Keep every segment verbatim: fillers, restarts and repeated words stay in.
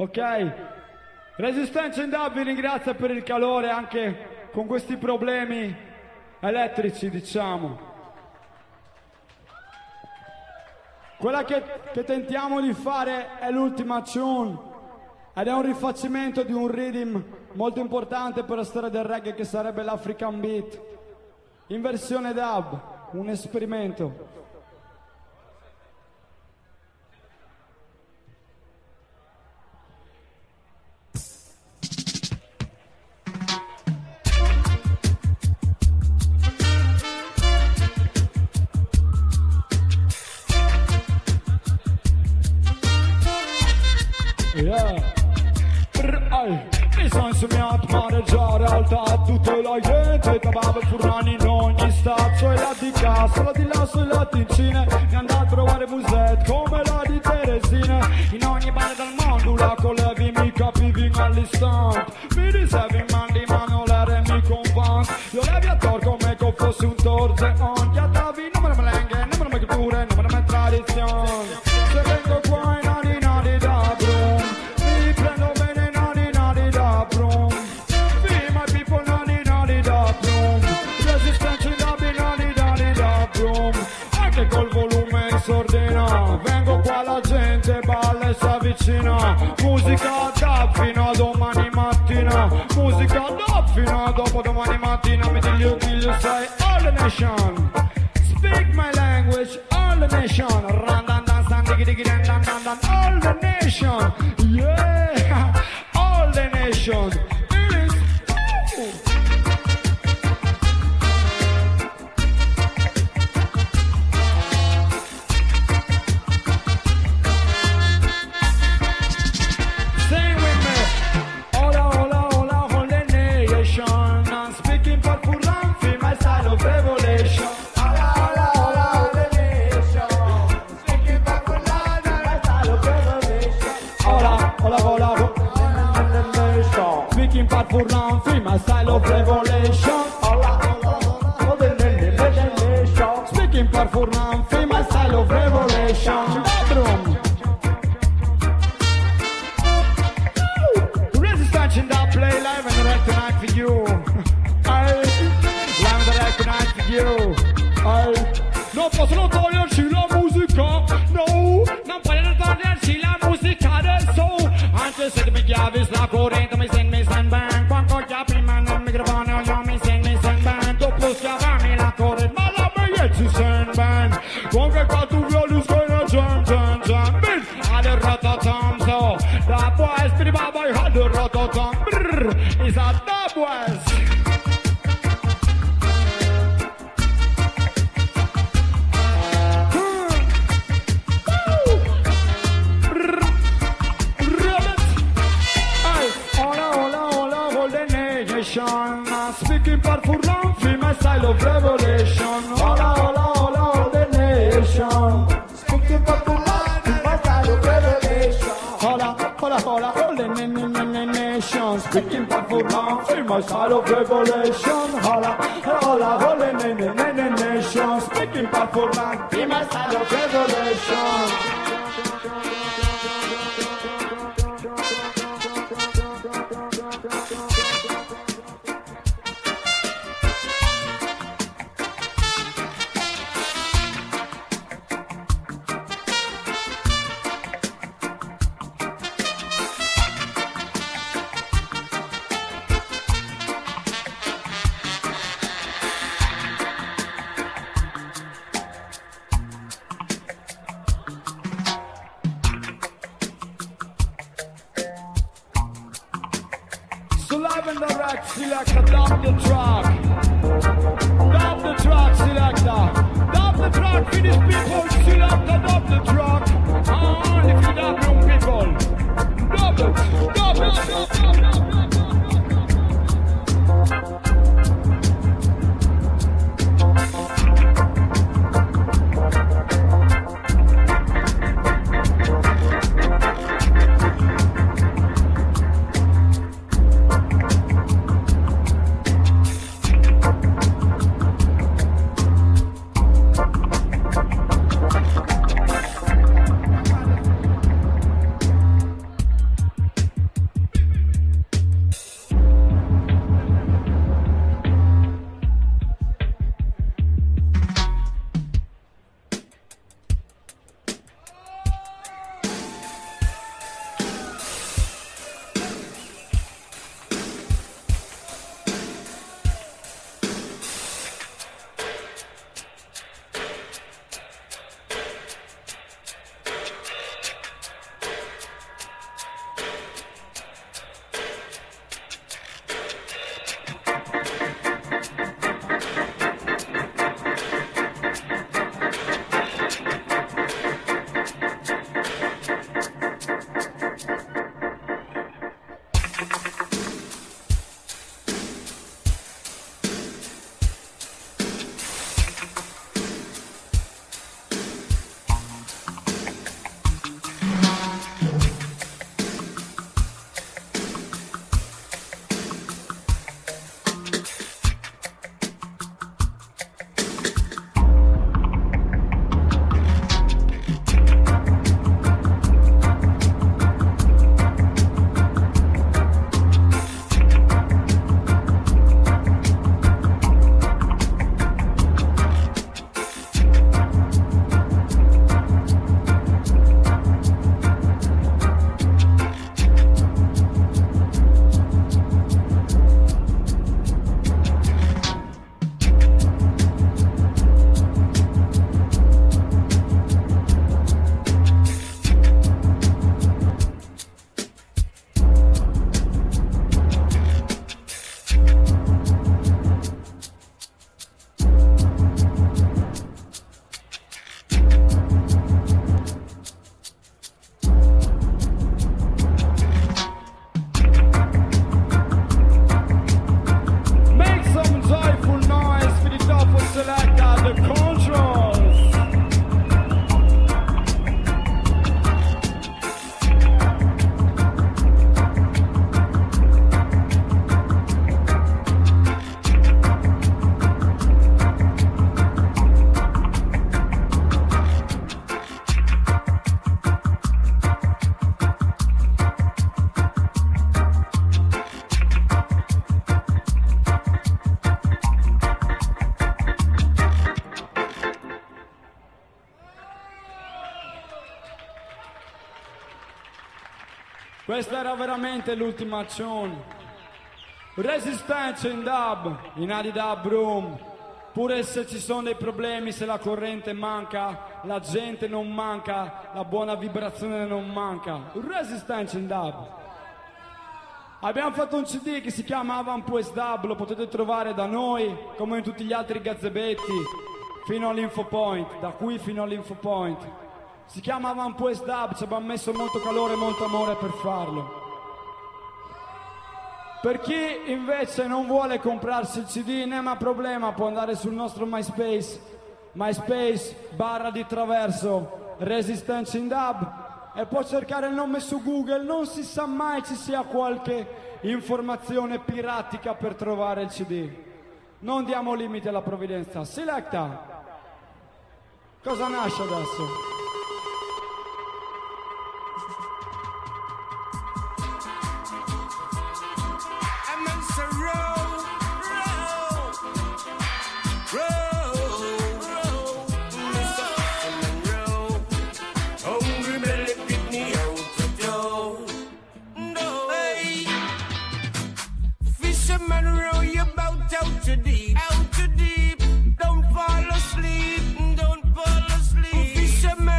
Ok? Resistenza in Dub vi ringrazia per il calore anche con questi problemi elettrici, diciamo. Quella che, che tentiamo di fare è l'ultima tune ed è un rifacimento di un rhythm molto importante per la storia del reggae che sarebbe l'African Beat in versione dub, un esperimento. Mi sono insegnato a maneggiare alta a tutta la gente, cavava furlani in ogni stazzo e la di cazzo, la di lasso e la tincina, mi andò a trovare musette come la di Teresina, in ogni bar del mondo la colevi mi capivi all'istante, mi dicevi mandi ma non l'ere mi convance, io levi a tor come che fossi un torzeon, ti attravi non me ne melenghe, non me ne culture, non me ne tradizione, se vengo qua in nadi nadi da brum, mi prendo bene nadi nadi da brum, be my people nadi nadi da brum, resistenza in dabi nadi nadi da brum, anche col volume in sordina, vengo qua la gente balla e si avvicina, musica dub fino a domani mattina, musica dub fino a dopo domani mattina, mi diglio figlio sei all the nation, speak my language all the nation, ran dan dan san digi digi dan dan dan dan all the nation, yeah, all the nation, it is ooh. Sing with me, hola hola hola all the nation, I'm speaking for Furan, feel my style of revelation. Hola hola hola all the nation, speaking for Furan, feel my style of revelation. Hola hola hola all the nation, speaking for Furan, feel my style of revelation. Hola hola hola all the nation, speaking for Furan, feel my style of revelation. Bedroom. Resistance in that play live and direct tonight for you. Aye. Live and direct tonight for you. Aye. Non possono toglierci la musica, no. Non vogliono toglierci la musica adesso. Anche se mi chiavi la corrente mi senti mi senti bene. Quando chiappi in mano il microfono io mi senti mi senti bene. Dopo schiavarmi la corrente ma la mia si sente bene. Quando qua tu violi scuola jam jam jam. Bit alle rototom so. Da boys pretty baba you had the rototom. Brrr. Is that the boys? I'm speaking for Furan, feel my style of revelation. Hola, hola, hola, all the nation. Speaking for Furan, feel my style of revelation. Hola, hola, hola, all the nation. Speaking for Furan, feel my style of revelation. Hola, hola, all the nation. Speaking for Furan, feel my style of revelation. Live and direct, selector, dub the track. Dub the track, selector. Dub the track for these people, selector, dub the track. Ah, only for dub young people. Dub it, dub it, dub it, dub it, dub it. Questa era veramente l'ultima tune. Resistenza in dub, in Adidab Room. Pure se ci sono dei problemi, se la corrente manca, la gente non manca, la buona vibrazione non manca. Resistenza in dub. Abbiamo fatto un C D che si chiama Avampost Dub, lo potete trovare da noi come in tutti gli altri gazzebetti fino all'Info Point, da qui fino all'Info Point. Si chiama Avampost Dub, ci abbiamo messo molto calore e molto amore per farlo. Per chi invece non vuole comprarsi il C D, non ha problema, può andare sul nostro MySpace, MySpace barra di traverso Resistance in Dub, e può cercare il nome su Google. Non si sa mai ci sia qualche informazione piratica per trovare il C D. Non diamo limiti alla provvidenza. Selecta, cosa nasce adesso? Out too deep, don't fall asleep, don't fall asleep. Fisherman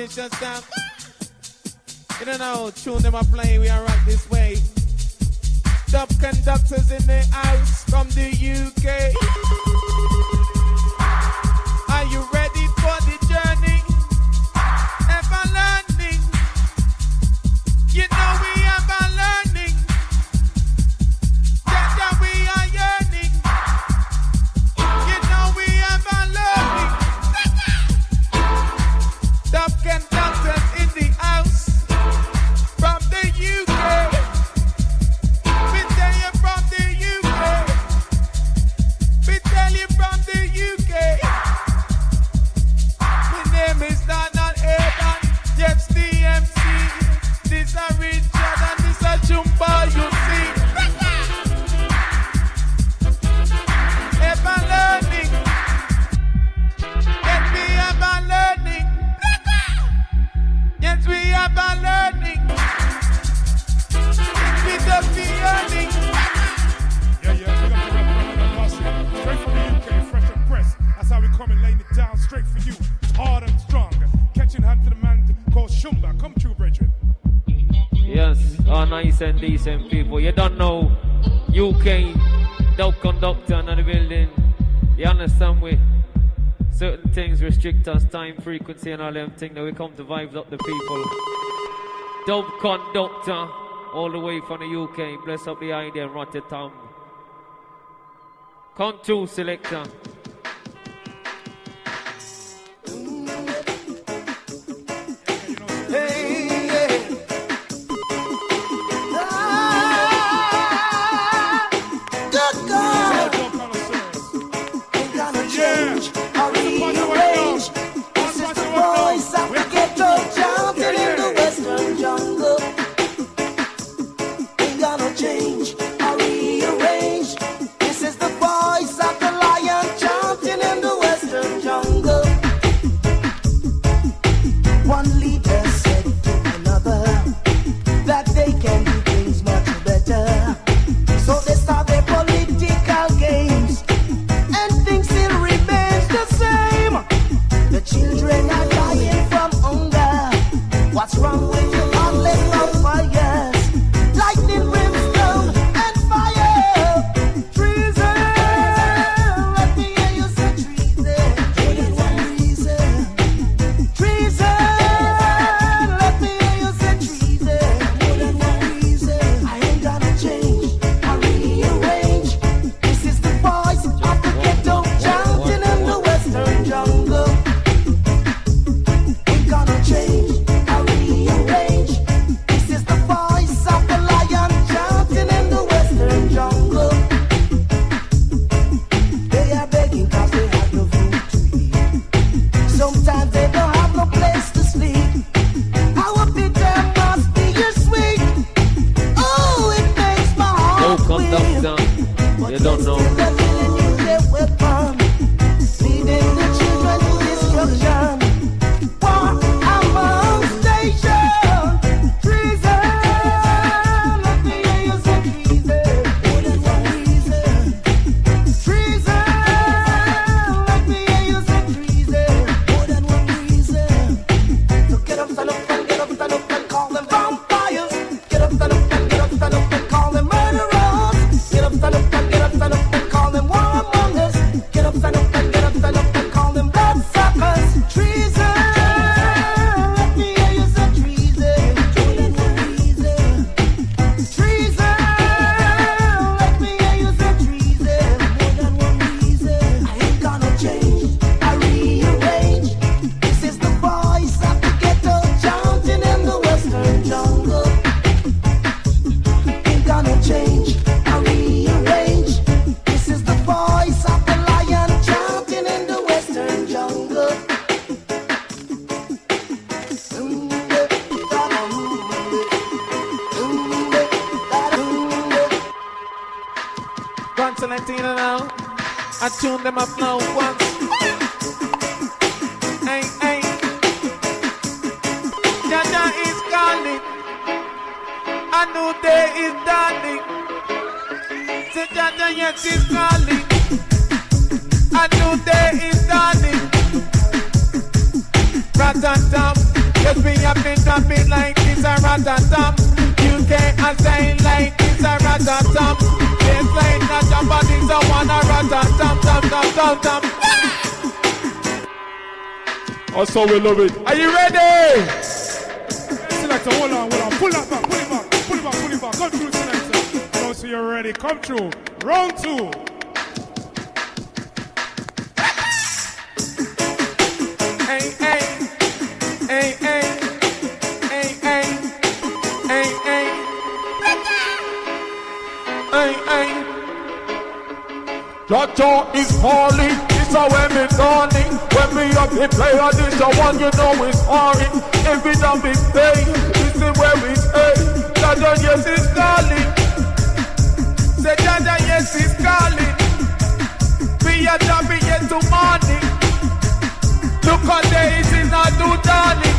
Nation stamp. You don't know, tune them are playing, we are rock this way. Top conductors in the house from the U K. Are you ready for the journey? Ever learning? You know we ever learning. That, that we are yearning. You know we ever learning. Top conductors in the house from the U K. We tell you from the U K. We tell you from the U K. My name is Donald Evan. Yes, the M C. This a Richard and this a Jumbo, you see. Ever learning. Yes, we ever learning. Yes, we ever learning. Yes, we just be earning. Yeah, yeah, we got the rap around the bossy. Straight from the U K, fresh and pressed. That's how we come and laying it down straight for you. Hard and strong. Catching hand to the man called Shumba. Come true, brethren. Yes, all nice and decent people. You don't know U K, dope conductor in the building. You understand we? Certain things restrict us, time, frequency and all them things that we come to vibes up the people. Dope conductor, all the way from the U K. Bless up the idea and Rotterdam. Come true, selector. I tune them up now once. Hey, hey. Jaja is calling. A new day is dawning. Say Jaja, yes, is calling. A new day is dawning. Rat-a-tam. Yes, we have been jumping like this a rat-a-tam. U K and saying like this a rat-a-tam. This like not jump but this a one a rat-a-tam, tam, tam, tam, tam. That's how we love it. Are you ready? Selector, hold on, hold on. Pull that back, pull it back, pull it back, pull it back. Come through, selector. Don't see you're ready. Come through. Round two. Hey, hey, hey, hey, hey, hey, hey, hey, hey, hey. Jaja is falling. This is when we calling. When we up the player, this is one you know is hard. If we don't be paid, this is where we stay. Jaja, yes, is calling. Say Jaja, yes, is calling. We are jumping yet to morning. Look how days is not too darling.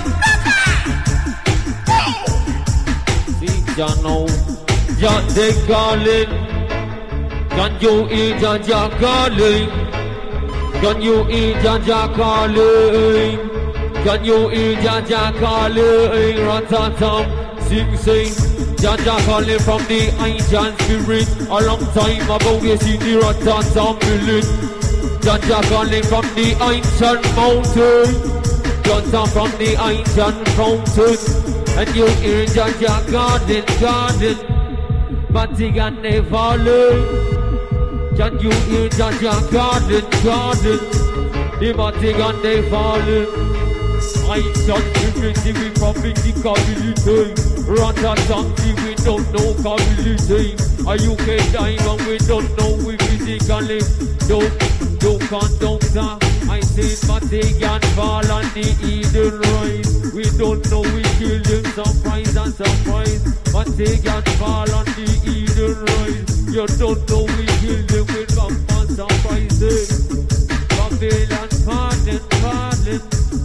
See, Jah know, Jah they calling. Can you eat Jah calling? Can you eat Jah calling? Can you eat Jah calling? Rat-a-tam, sing, sing. Jah calling from the ancient spirit. A long time ago we see the rat-a-tam village. Jah calling from the ancient mountain. Jah from the ancient fountain. And you hear Jah garden, garden. But he got never learn. Can you hear Jah garden, garden? The Vatican they fallen. I shot the we from the community. Rat-a-tam, we don't know community. A U K diamond, we don't know we physically. Don't, don't conductor. I say Vatican fall on the Eden rise. We don't know we kill them, surprise and surprise. Vatican fall on the Eden rise. You don't know we kill them with bomb and surprises. Babylon pardon, pardon.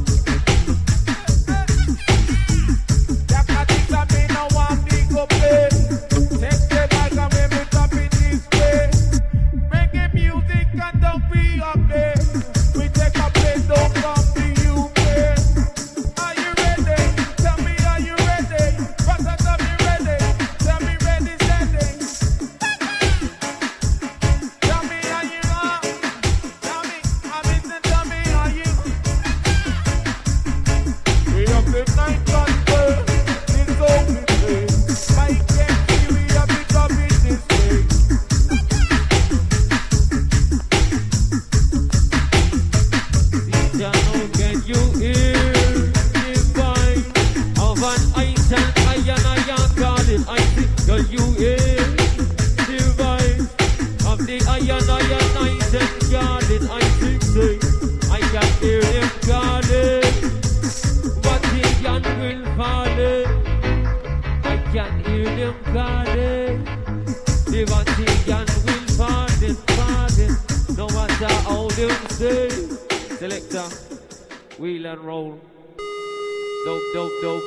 Wheel and roll. Dope, dope, dope.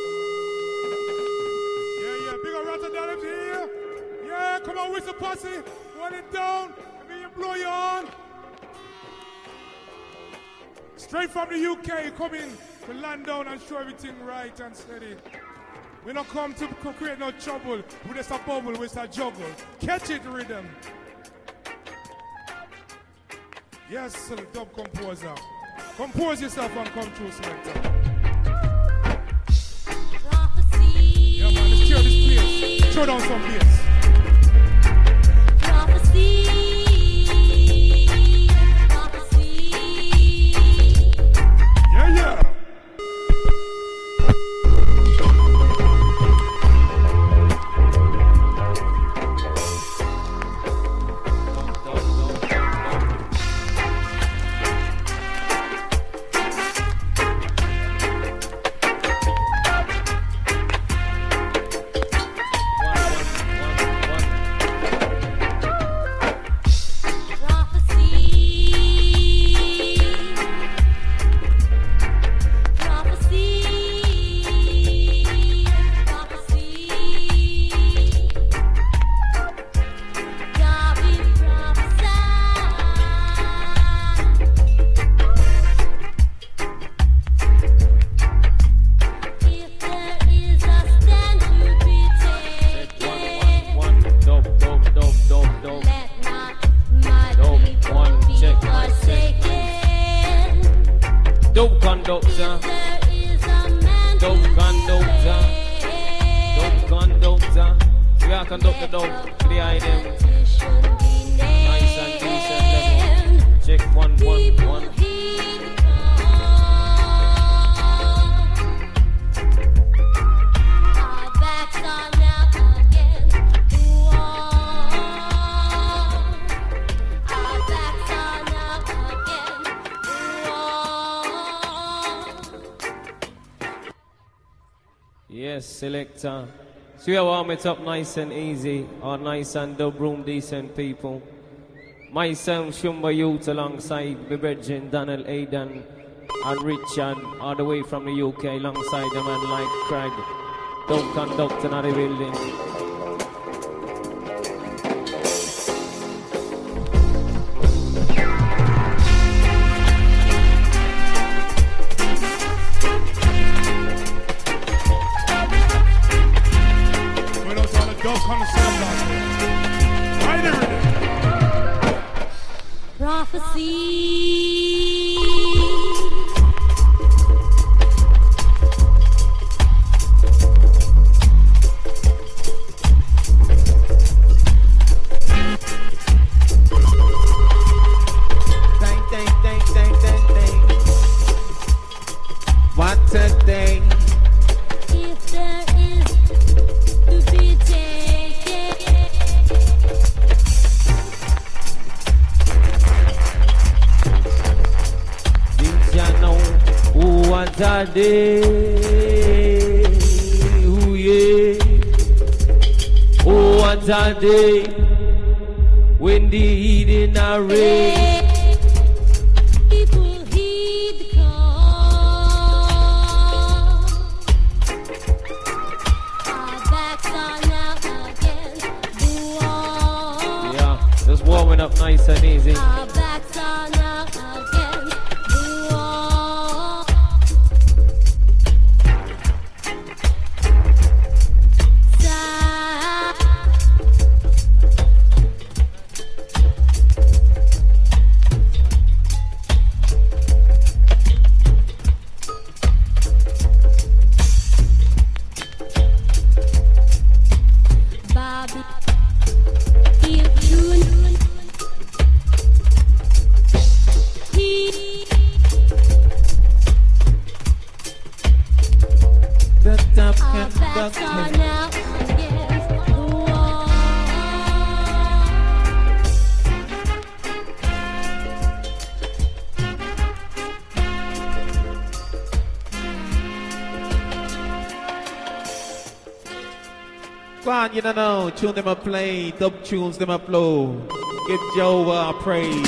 Yeah, yeah, big up Rotterdam here. Yeah, come on, whistle posse. Run it down. Let me blow you on. Straight from the U K, come in to land down and show everything right and steady. We don't come to create no trouble. We just a bubble, we just a juggle. Catch it, rhythm. Yes, dub composer. Compose yourself and come through, selector. Yeah, man, let's tear this place. Throw down some bass. Prophecy. Prophecy. Yeah, yeah. doctor. Dope gun doctor. Dope gun doctor. We are conductor dope. Behind them. Nice and decent level. Check one, one, one. Yes, selector. So we warm it up nice and easy, or nice and dub room decent people. Myself, Shumba Youth, alongside my brethren, Daniel Aidan and Richard, all the way from the U K, alongside the man like Craig. Don't conduct another building. Prophecy. Dang, dang, dang, dang, dang, dang. What a day. If there is to be taken. What a day, ooh yeah. Oh, what a day when the heathen are raised. People heed the call. Our backs are now against the wall. Yeah, just warming up nice and easy. Our backs are now against the wall. Go on, you don't know. Tune them a play, dub tunes them a flow. Give Jehovah praise.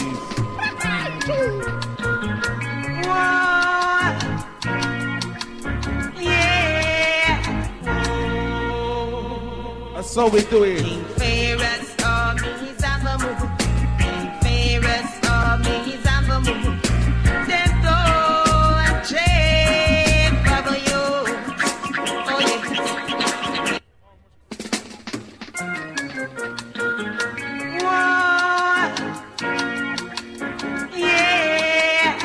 That's how we do it. King fairest armies on the move. King fairest armies on the move. Them go and check for you. Oh yeah. Whoa. Yeah.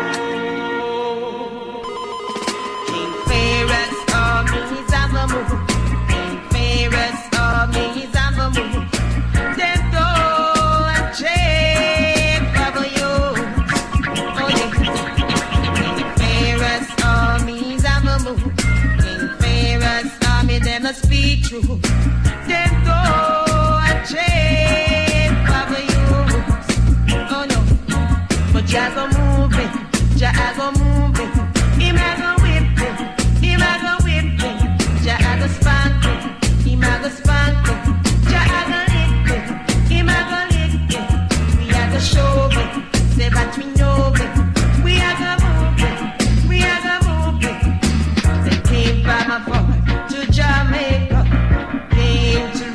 Whoa. King fairest armies on the move. Fairest armies on the move. Them go and check for you. Oh yeah. Fairest armies on the move. King fairest army, them a speak true. Them go and check for you. Oh no. But Jah go moving, Jah go moving. He ma go whipping, he ma go whipping. Jah go spanking. Him a go spank me, Jah a go lick me, him a go lick me. We a go show me, say that we know me. We a go move me, we a go move me. They came from afar to Jamaica, came to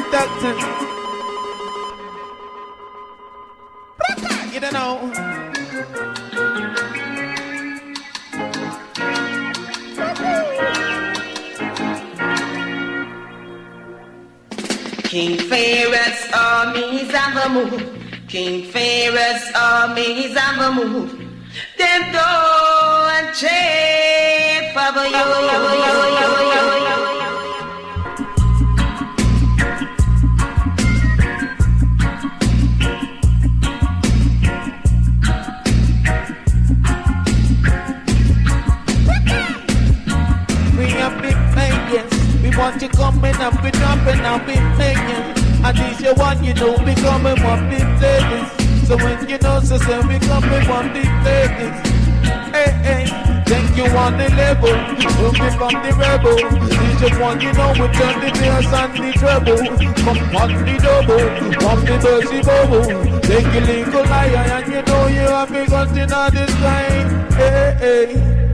doctor. You don't know. King Pharaoh's armies on the move. King Pharaoh's armies on the move. Them don't change for you. We are big players. We want you coming up, we jumping up, we playing. And this your one, you know, we coming up, big ladies. So when you know, so say we coming up, big ladies. Hey, hey, think you on the level, you become the rebel. This your one, you know, we turn the bass and the treble. Come on the double, come the dirty bubble. Take your legal liar and you know you have been gunting on this line. Hey, hey.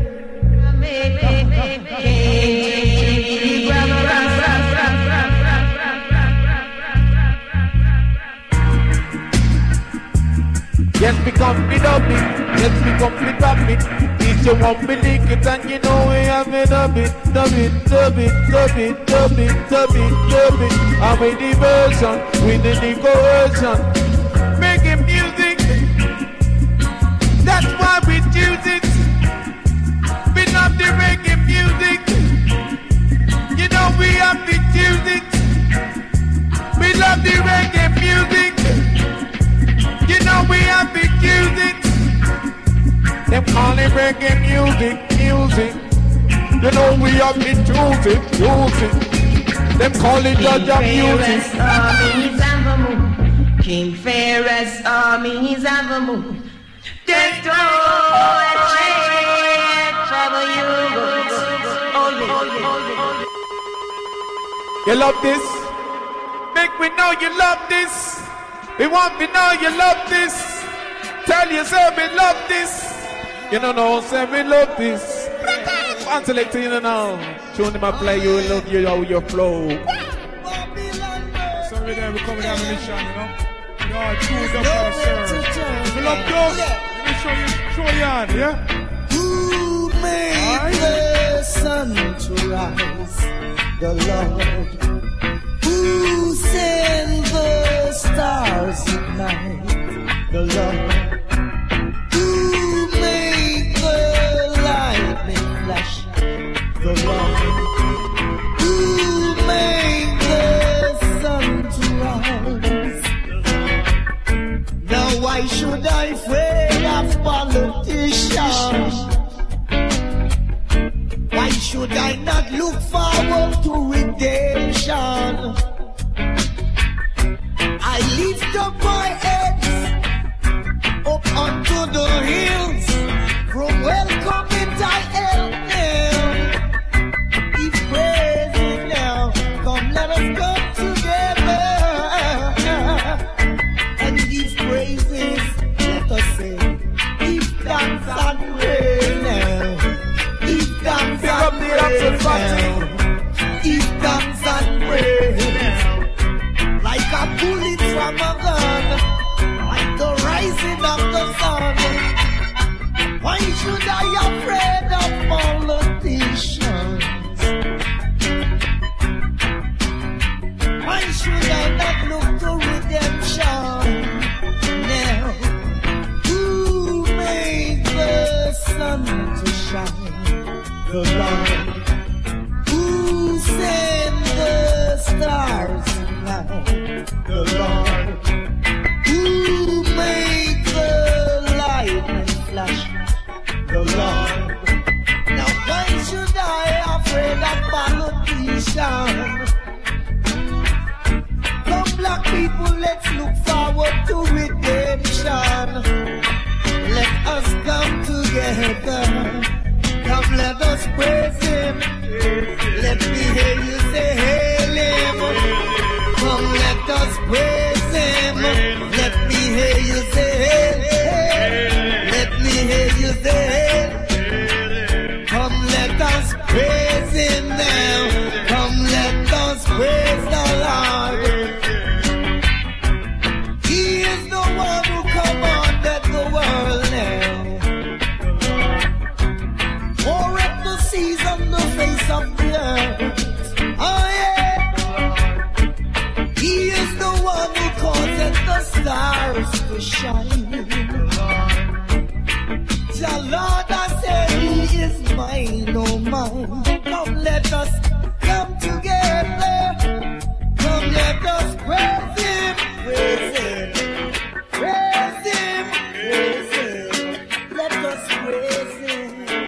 Yes, become the dummy. Yes, become the dummy. If you want me lick it and you know we have it, dub it, dub it, dub it, dub it, dub it, dub it, dub it. I'm with the version, with the decoration. Making music, that's why we choose it. We love the reggae music. You know we have to choose it. We love the reggae music. You know we have to choose it. Them call it reggae music, music. You know we have to choose it, choose it. Them call it Jaja music. Armies on the move. King Pharaoh's armies on the move. They don't change for you. Oh yeah. You love this? Make me know you love this. We want to know you love this. Tell yourself we love this. You don't know, say we love this. One selector, you don't know. Tune them and play, you will love you how you flow. So we're there, we're coming down the mission, you know. You know, choose up our sir. We love those. Let me show you, show you on, yeah? Who made the sun to rise? The Lord. Who sent the stars at night? The Lord. Who made the lightning flash? The Lord. Who made the sun to rise? Now why should I afraid of politicians? Why should I not look forward to redemption? I lift up my head up onto the hills. From welcoming I help them. Give praise now. Come let us come together and give praises. Let us say, give thanks and praise now. Give thanks and praise now. Give thanks and praise now. Like a bullet from a gun, like the rising of the sun. Why should I afraid of politicians? Why should I not look to redemption? Now, who made the sun to shine? The Lord. Who sent the stars night? The Lord. Who made the lightning flash? The Lord. the stars to shine. The Lord I say He is mine, oh mine. Come let us come together. Come let us praise Him, praise Him, praise Him, praise Him. Let us praise Him.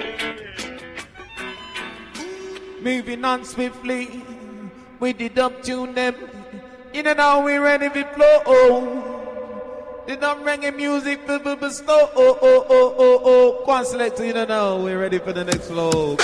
Moving on swiftly with the dub tune them. You know now we ready to flow. The dub reggae music for the slow. Oh oh oh oh oh. Go on select. You know now we ready for the next flow.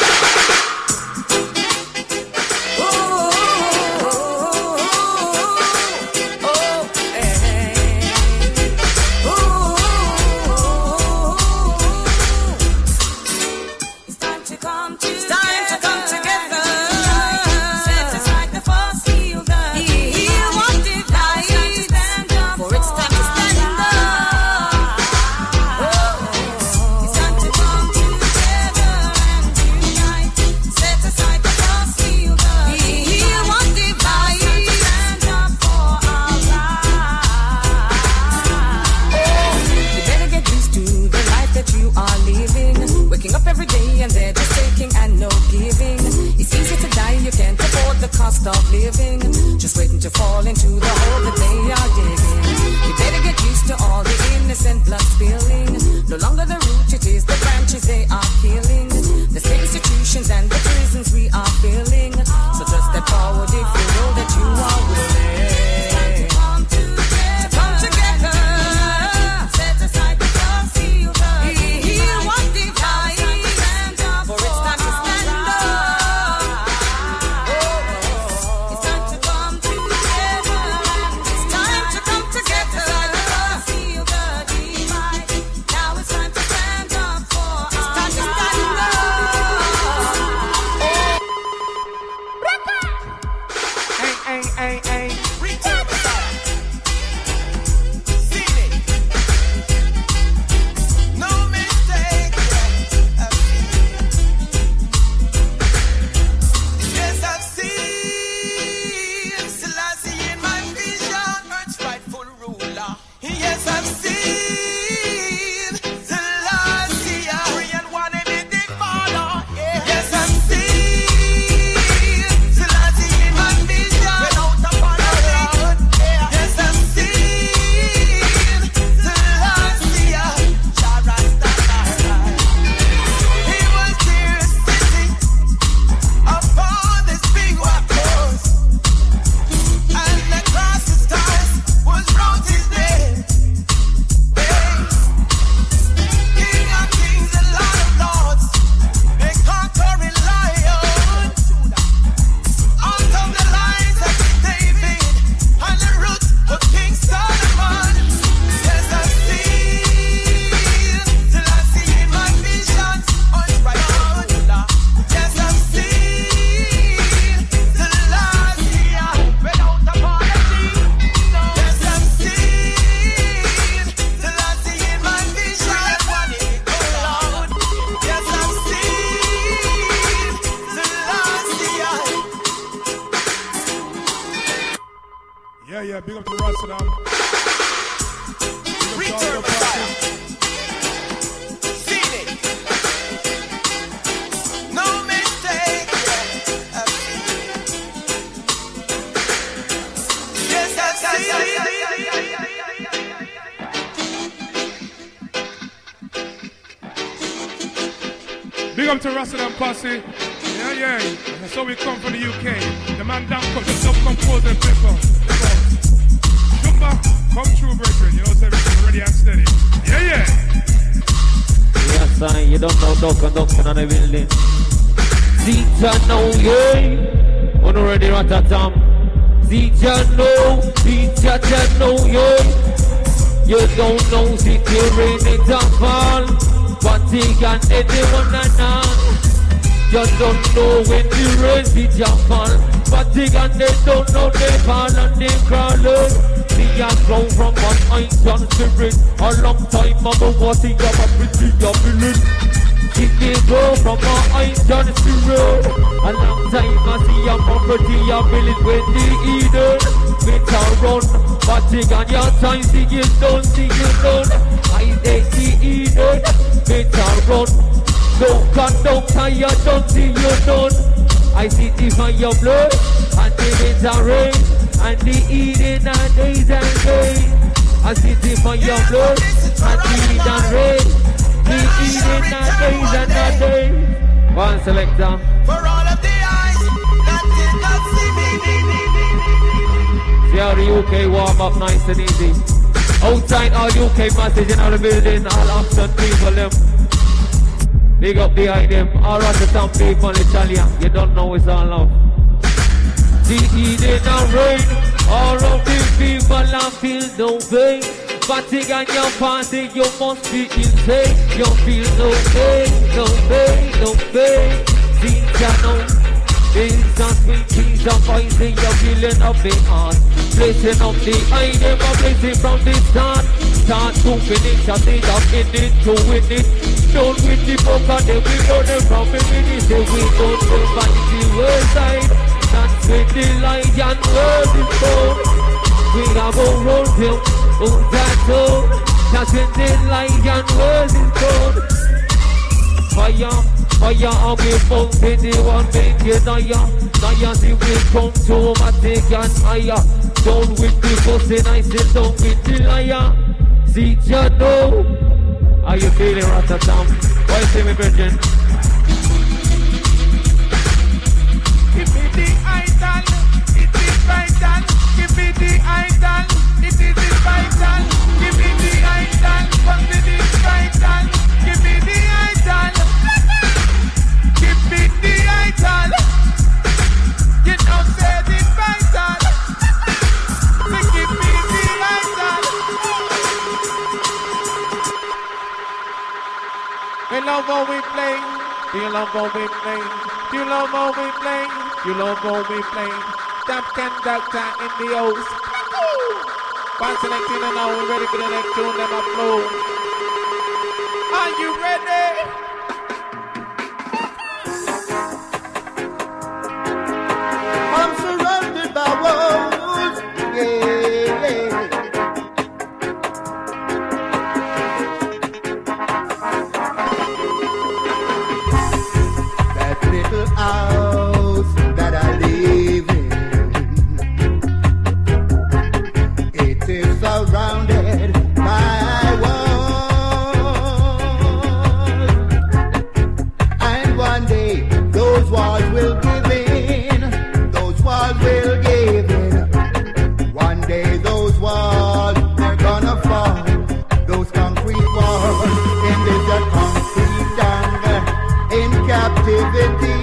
Stop living, just waiting to fall into the hole that they are digging. You better get used to all the innocent blood spilling. No longer the root, it is the branches they are killing. The same institutions and the prisons we are filling. So just step forward if you know that you are willing. Come together, come together. Set aside the concealed. Hear what divine, for it's time to stand up. Yeah, big up to Rossadam. Return Messiah. Seen it. No mistake. Yes, that's it. Big up to Rossadam Posse. Yeah, yeah. That's how we come from the U K. The man down comes to self-compose and flipper. Come true, brethren. You know, so everything ready and steady. Yeah, yeah. Yes, son. You don't know Doc and Doctor on the building. Teacher, no, yeah. On already, Ratatam. Teacher, no. Teacher, no, yeah. You don't know, see, you rain it and fall. But he can anyone and all. You don't know when you raise the jump fall. But they can, they don't know they fall and they crawl. Me and grown from an ancient spirit. A long time ago, what he got a pretty ability. If they go from an ancient spirit, a long time I see a property ability when they eat it. better run. But take on your time, see you done, see you done. I say see Eden, better run. Don't cut, don't tie your done, see you done. I see the fire blood, and the winter rain, and the Eden and days and days. I see the fire blood, and the Eden rain, the Eden and days and the days. One selector. For all of the eyes that did not see me. See how the U K warm up nice and easy. Outside all U K message in all the building, all Oxford people them. Big up behind them, all Rotterdam people, Italian. You don't know it's all love. The Eden and rain, all of the people and feel no pain. Fatigue and your party, you must be insane. You feel no pain, no pain, no pain. Things are no, things are sweet, things are poison. You're feeling up the heart, placing up the eye, never placing from the start. Start to finish, I think I'm in it to win it. Don't win the poker, then we know them from the minute. Say we don't survive the world side. That's with the lion world is born. We have a road hill, oh that's all. That's with the lion world is born. Fire, fire, I'll be bumping the one make you naya. Naya, see we come to my take and higher. Down with the pussy, I say down with the liar. See ya know. How you feeling, Rotterdam? Why you see me, Bridget? Give me the idol, it is vital. Give me the idol, it is vital. Give me the idol, cause it is vital. Give me the idol, give me the idol. You know said it's vital. So give me the idol. We love how we play. Do you love how we play? Do you love how we play? Do you love how we play? Top conductor in the house. One selecting and now we're ready for the next tune. Them upload. Are you ready? I'm surrounded by walls. Yeah, yeah. Little house that I live in, it is surrounded by walls, and one day those walls will give in, those walls will give in, one day those walls, they're gonna fall, those concrete walls, in this concrete jungle, in captivity.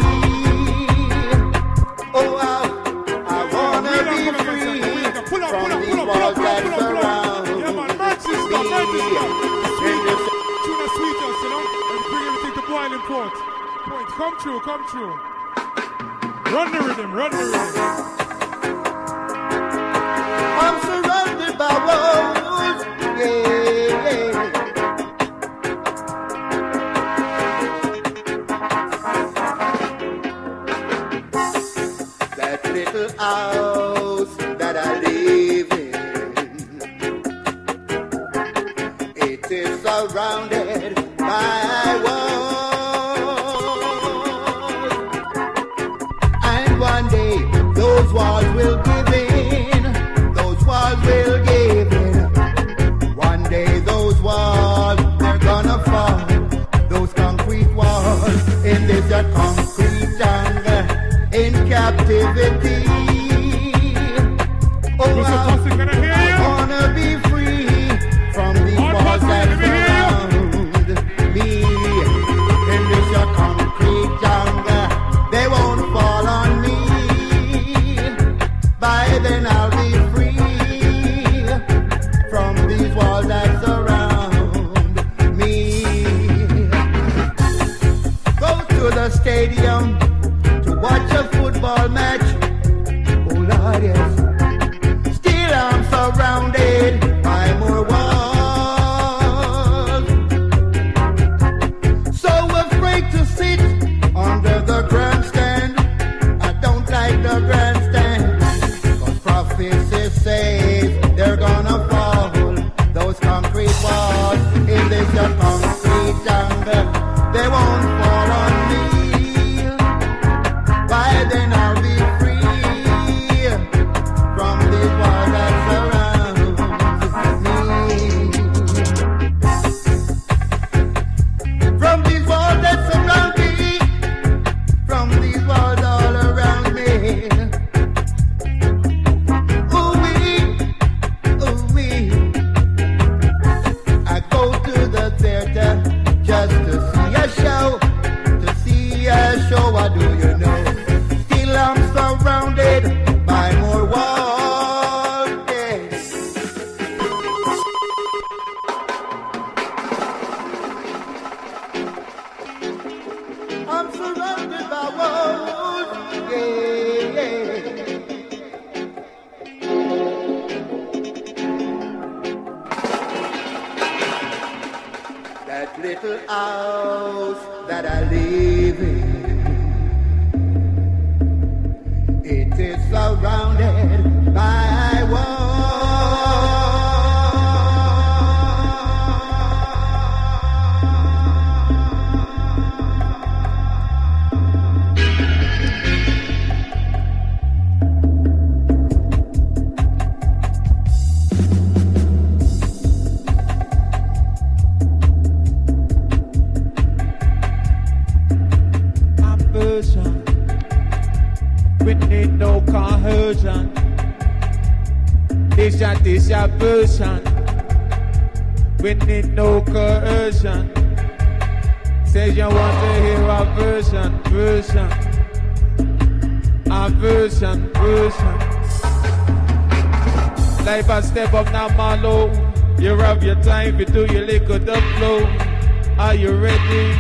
Oh, I, I wanna be free from these walls that surround me. Yeah, man, Manchester, Manchester. Tuna sweet us, you know, and bring everything to boiling point. Point, come true, come true. Run the rhythm, run the rhythm. I'm surrounded by walls, yeah, yeah. Little house that I live in, it is surrounded by walls, and one day those walls will give in, those walls will give in, one day those walls, they're gonna fall, those concrete walls, in this concrete jungle, in captivity. Oh, I, I wanna be free from the walls that surround me. little house that I live in. It is surrounded by walls. We need no coercion. This ya, this ya version. We need no coercion. Says you want to hear a version, version, a version, version. Life a step up now, Marlo. You have your time to do your liquor the flow. Are you ready?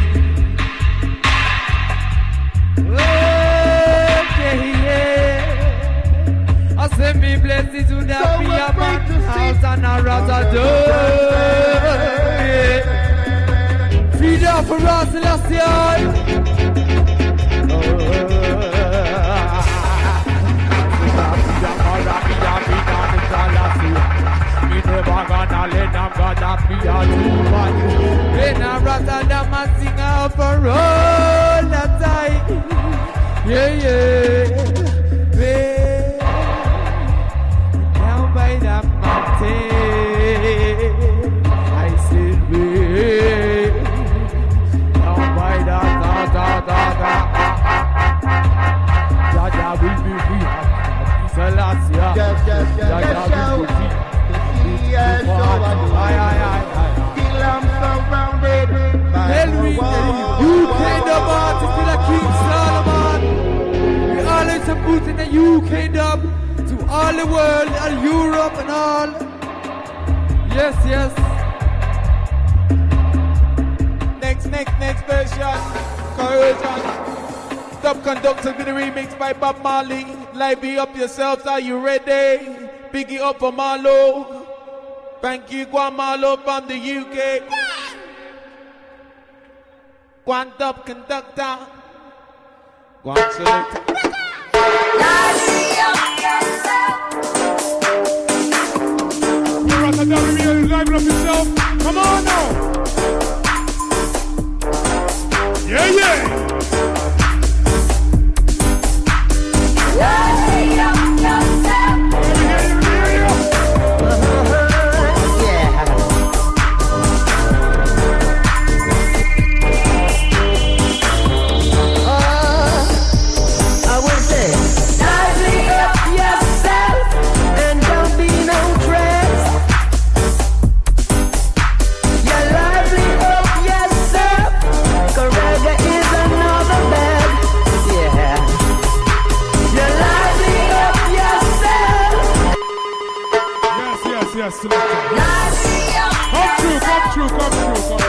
I say me blessed to that be a man house and a rather do. Feed up for us, Celestial. Me never gonna let them gonna be a two man. When I rather them a sing out for all the time. Yeah, yeah. Down by that mountain, I said, wait. Down by that, da, da, da, da. Jaja will be free. Celestia. Jaja will be free. Yes, aye, aye, aye, aye. Till I'm surrounded by Henry, you came the man to kill a King Solomon. We always have put in the U K dub to all the world and Europe and all. Yes, yes. Next, next, next version. Coercion. Top Conductor with the remix by Bob Marley. Lively up yourselves, are you ready? Biggie up for Marlo. Thank you, Guan Marlo from the U K. Guan Top Conductor. Guan Selector. You're at the W B L, lively up yourself. Come on now. Yeah, yeah. Lively up yourself. And don't be no dress. You lively up yourself. Correga is another bed. Yeah. You lively up yourself. Yes, yes, yes, selector. Come true, come true, come true, come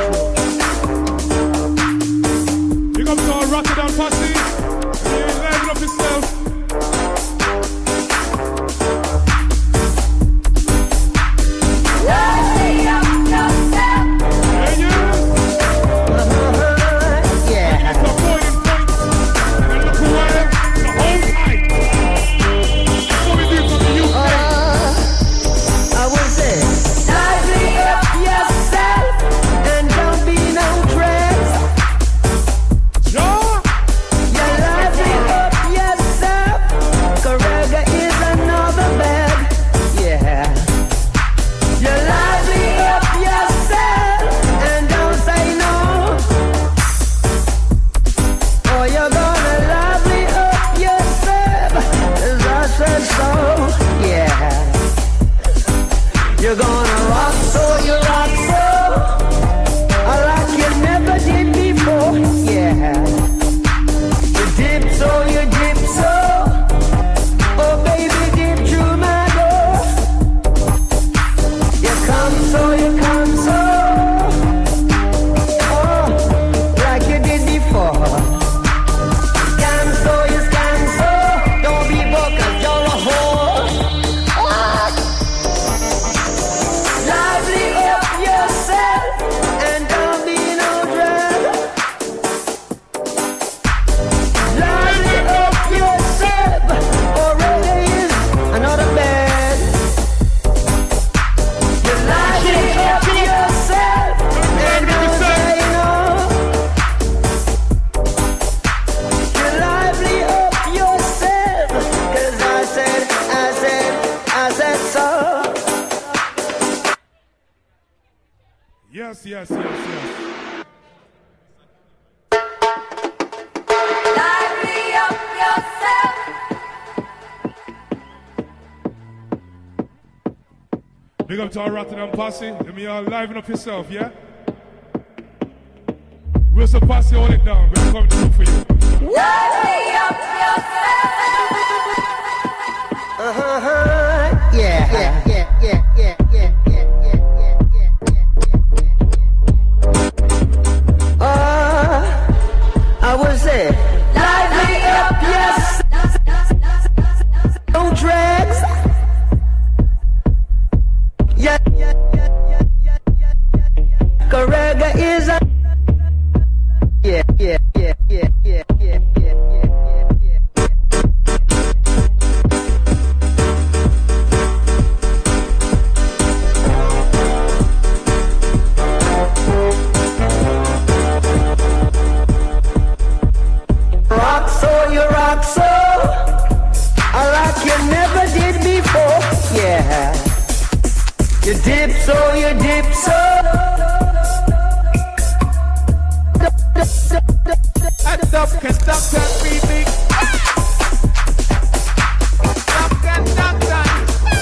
true. Big up to our Rotterdam posse. Yeah, lively up yourself. You're gonna rock so you rock so, like you never did before. Yeah. You dip so you dip so, oh baby dip through my door. You come so you come so, oh like you did before. Scan so you scan so, don't be broke 'cause you're a whore. Lively up your Yes, yes, yes, yes. Lively up yourself. Big up to our Rotterdam posse. Let me all liven up yourself, yeah? We'll some posse, hold it down. We'll come to do for you. Lively up yourself. Uh-huh. Yeah, yeah, yeah, yeah, yeah, yeah, yeah, yeah, yeah. Uh, I was there. Lively up yourself. No drugs. Yeah, yeah, yeah, yeah, yeah, yeah, yeah. Correga is a. Yeah, yeah, yeah, yeah, yeah, yeah, yeah, yeah, yeah. Rock so you rock so, like you never did before. Yeah, you dip so you dip so. And up can duck and beating. Duck and duck and.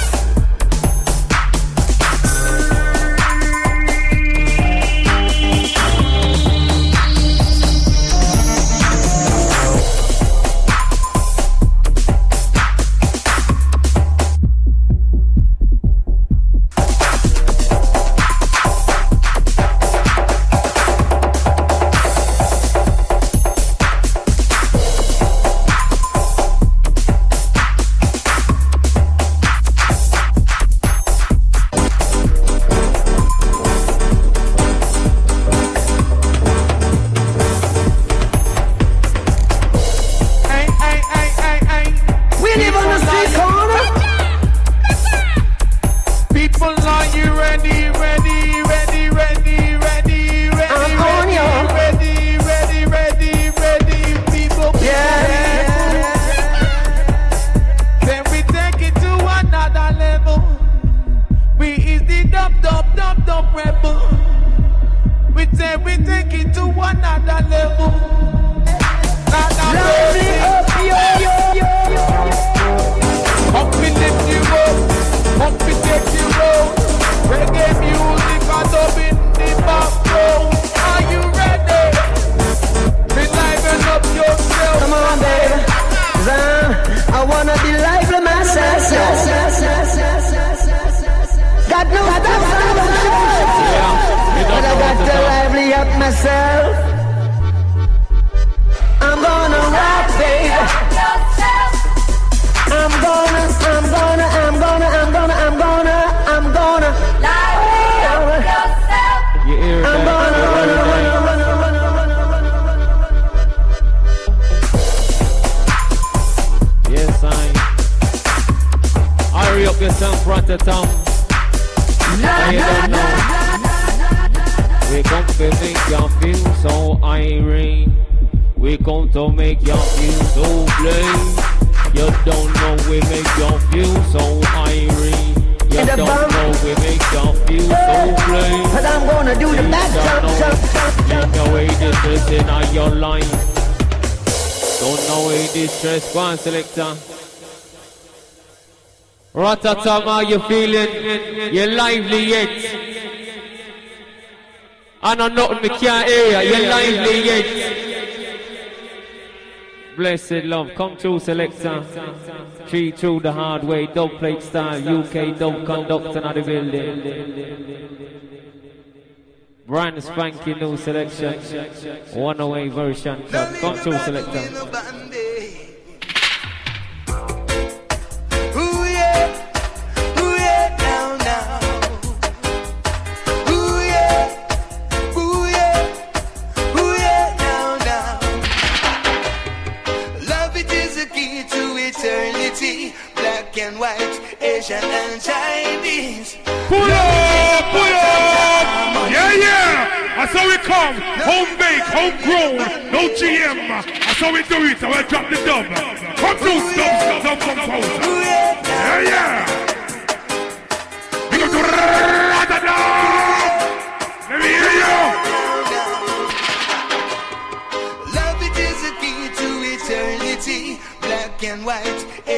Selector. Ratatama, you feeling? You're lively yet. I know nothing we can't hear. You're lively yet. Blessed love, come true, Selector. Three through the hard way, dub plate style, U K dub conductor of the building. Brand spanky new selection, one away version. Come true, Selector. Asian and Chinese. Pull up, pull up. Yeah, yeah. That's how we come. Home bake, home grown. No G M. That's how we do it. So we drop the dub. Come through, dub, dub, composer. Yeah, yeah. We go to Rotterdam. Let me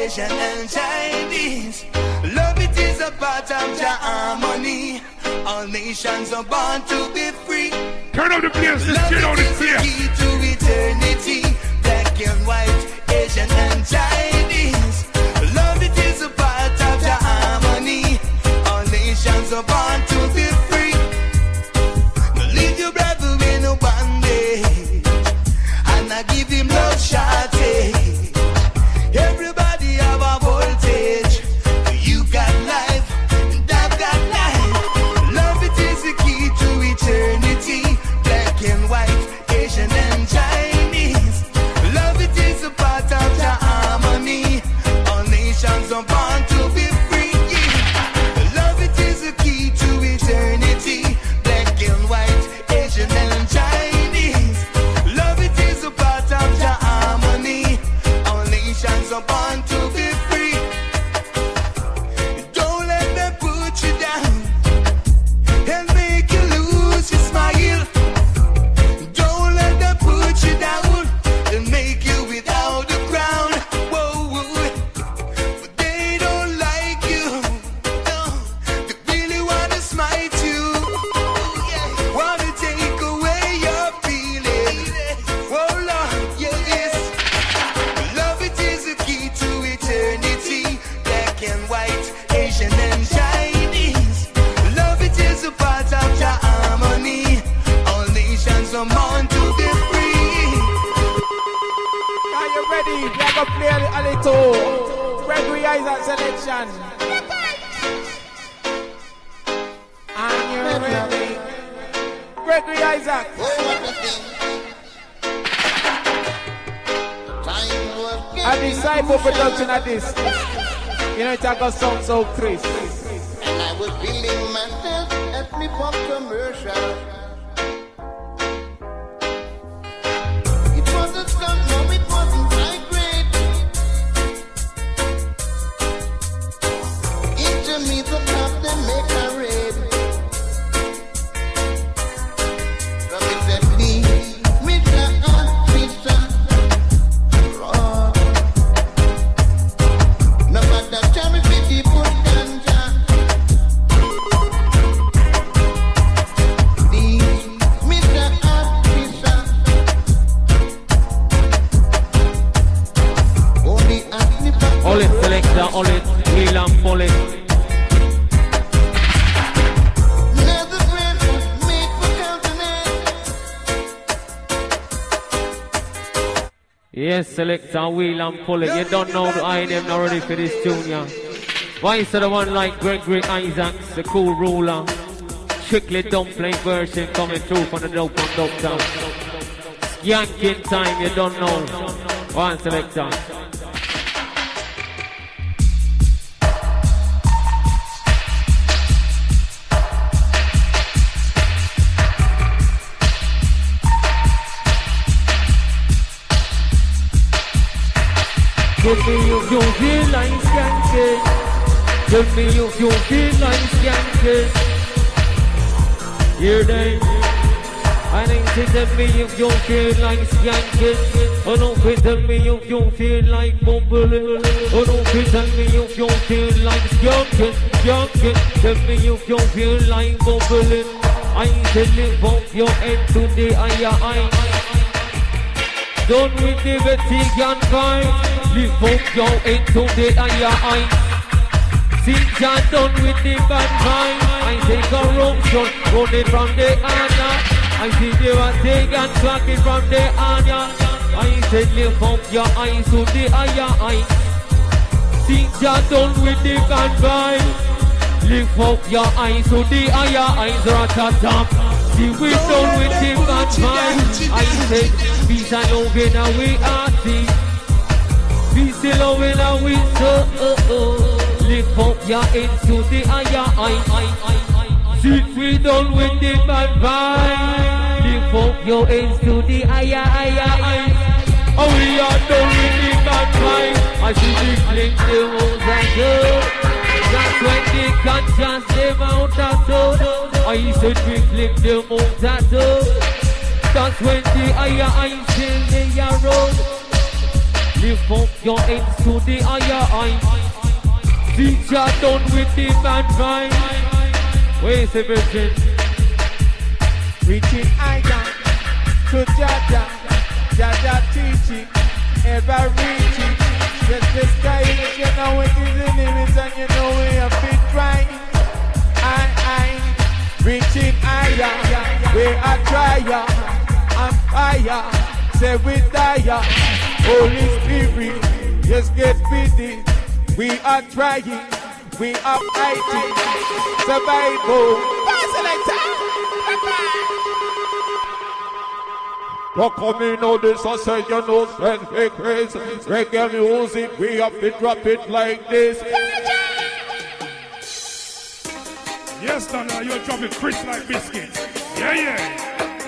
Asian and Chinese. Love it is a part of the harmony. All nations are born to be free. Turn up the place, let's get on this here. Love it is the key to eternity. Black and white, Asian and Chinese. Love it is a part of the harmony. All nations are born to be free. Now leave your brother in a bondage, and I give him love shorty. Everybody have a voltage. You got life, and I've got life. Love it is the key to eternity. Black and white, Asian and Chinese. Love it is a part of the harmony. All nations are born to be free. Love it is the key to eternity. Black and white, Asian and Chinese. Love it is a part of the harmony. All nations are born to be free. Don't let them put you down and make you lose your smile. Don't let them put you down and make you without a crown. Whoa, but they don't like you. No, they really wanna smite you. Wanna take away your feeling. Whoa, Lord, yes. Love it is the key to eternity. Black and white, Asian and Chinese. Love it is a part of the harmony. All nations are born to be free. Are you ready? We're gonna play a little Gregory Isaac selection. Are you ready? Gregory Isaac. A disciple production of this. You know, it's gonna sound so crisp. And I was feeling myself at me pop commercial. It wasn't stunt, no, it wasn't high grade. Into me the top, then make a raid. From it said me, me the officer. Raw. No matter cherry fifty put ganja. All it selector, all it wheel and pull it. Yes, selector, wheel and pull it. You don't know the I them not ready for this tune, yeah. Why is the one like Gregory Isaacs, the cool ruler? Strictly dumpling version coming through from the dope on dope town. Yanking time, you don't know. One selector. Tell me if you feel like skanking. Tell me if you feel like skanking. Hear them? I think say tell me if you feel like skanking. Oh don't fit tell me if you feel like bumbling. Oh don't fit tell me if you feel like skanking. Skanking. Tell me if you feel like bumbling. I said lift up your head to the higher eye. Done with the fatigue and fight. Lift up your head to the higher heights. Since you're done with the bad mind, I say corruption, run it from the honor. I see the fatigue and clock it from the honor. I say lift up your eyes to the higher heights. Since you're done with the bad mind, lift up your eyes to the higher heights. Rat-a-tam. See we done with the bad mind. I say peace and love in our way hearty. Peace and love in our way so. Lift up your head to the higher heights. See we done with the bad vibe. Lift up your heads to the higher, higher heights. Oh, we are done with the bad vibe. I see the click the walls and go. That's when the conscience them out of soul. I said we click the walls and go. That's when the higher heights in the road. Lift up your hands to the higher height. Teacher done with the bad vine. Where's the virgin? Reaching higher to Jaja, Jaja teaching, ever reaching. Just the sky, you know it is the limits and you know we have been trying. I, I, reaching higher, we are tryer, I'm fire, say we dire. Holy Spirit, just get busy. We are trying, we are fighting, survival. Don't come in all this, I say you know, send me crazy. Reggae music, we have to drop it like this. Yes, Donna, you're dropping crisp like biscuits. Yeah, yeah.